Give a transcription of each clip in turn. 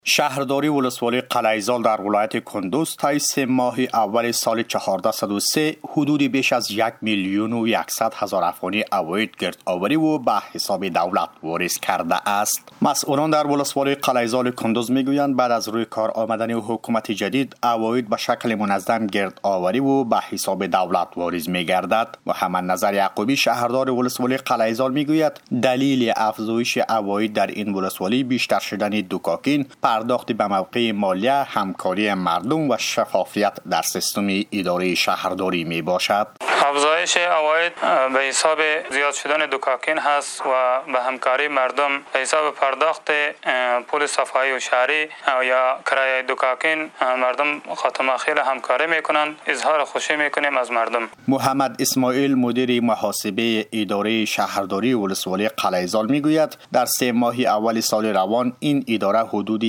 شهرداری ولسوالی قلعه‌زال در ولایت کندوز طی 3 ماه اول سال 1403 حدود بیش از 1,100,000 افغانی عواید گرد آوری و به حساب دولت واریز کرده است. مسئولان در ولسوالی قلعه‌زال کندوز میگویند بعد از روی کار آمدن حکومت جدید عواید به شکل منظم گرد آوری و به حساب دولت واریز میگردد. محمد نظر یعقوبی شهردار ولسوالی قلعه‌زال میگوید دلیل افزایش عواید در این ولسوالی بیشتر شدن دکاکین، پرداخت به موقع مالیه، همکاری مردم و شفافیت در سیستم اداره شهرداری می باشد. افزایش عواید به حساب زیاد شدن دکاکین هست و به همکاری مردم به حساب پرداخت پول صفایی و شهری یا کرایه دکاکین مردم خاتمه خیلی همکاری میکنند. اظهار خوشی میکنیم از مردم. محمد اسماعیل مدیر محاسبه اداره شهرداری ولسوالی قلعه‌زال میگوید در 3 ماه اول سال روان این اداره حدود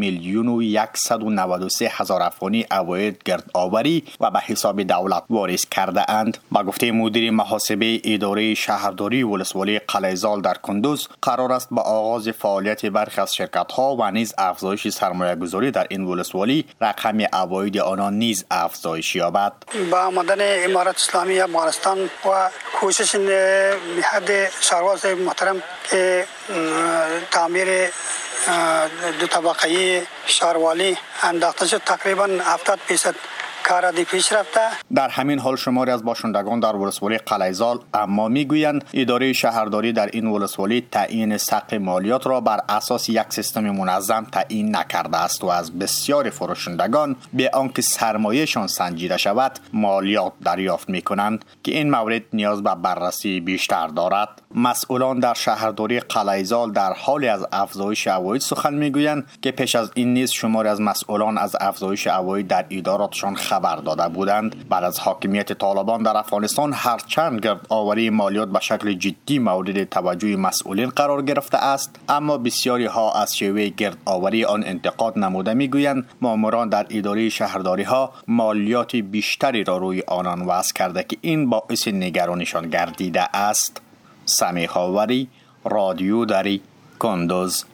1,193,000 افغانی عواید گرد آوری و به حساب دولت واریز کرده اند. با گفته مدیر محاسبه اداره شهرداری ولسوالی قلعه‌زال در کندوز قرار است با آغاز فعالیت برخی از شرکت‌ها و نیز افزایش سرمایه‌گذاری در این ولسوالی رقم عواید آنان نیز افزایش یابد. با آمدن امارت اسلامی افغانستان و کوشش نهاد شهرواز محترم که تعمیر 2 طبقه‌ای شهروالی انداخته شد، تقریبا 70% کار دی پیش رفته. در همین حال شماری از باشندگان در ولسوالی قلعه‌زال اما میگویند اداره شهرداری در این ولسوالی تعیین سقف مالیات را بر اساس یک سیستم منظم تعیین نکرده است و از بسیاری فروشندگان به آنکه سرمایه‌شان سنجیده شود مالیات دریافت میکنند که این مورد نیاز به بررسی بیشتر دارد. مسئولان در شهرداری قلعه‌زال در حال از افزایش عواید سخن میگویند که پیش از این نیز شماری از مسئولان از افزایش عواید در اداراتشان خبر داده بودند. بعد از حاکمیت طالبان در افغانستان هرچند گرد آوری مالیات به شکل جدی مورد توجه مسئولین قرار گرفته است، اما بسیاری ها از شیوه گرد آوری آن انتقاد نموده میگویند ماموران در اداره شهرداری ها مالیات بیشتری را روی آنان وضع کرده که این باعث نگرانیشان گردیده است. سمیح آوری، رادیو دری، کندوز.